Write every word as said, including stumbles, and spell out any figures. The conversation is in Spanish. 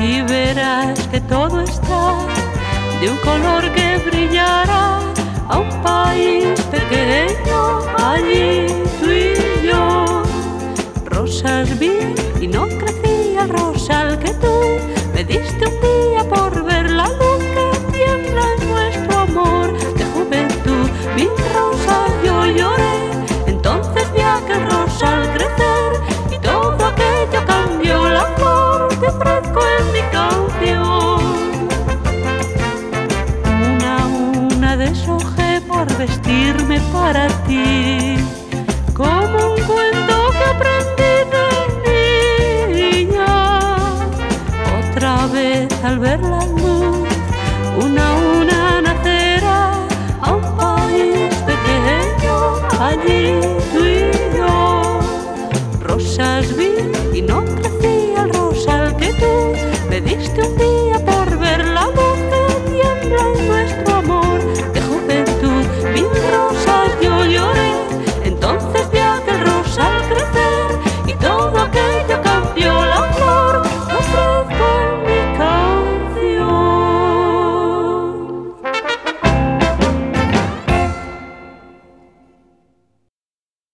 y verás que todo está de un color que brillará a un país pequeño, allí tú y yo. Rosas vi y no crecía el rosal que tú me diste un día por ver la luz que tiembla en nuestro amor de juventud. Mi rosa yo lloré, entonces vi aquel rosal crecer y todo aquello cambió. La flor te ofrezco en mi canción. Una a una deshojé por vestirme para ti, como un cuento que aprendí de niña. Otra vez al ver la luz, una a una nacerá a un país pequeño, allí tú y yo. Rosas vi y no crecía el rosal que tú me diste un día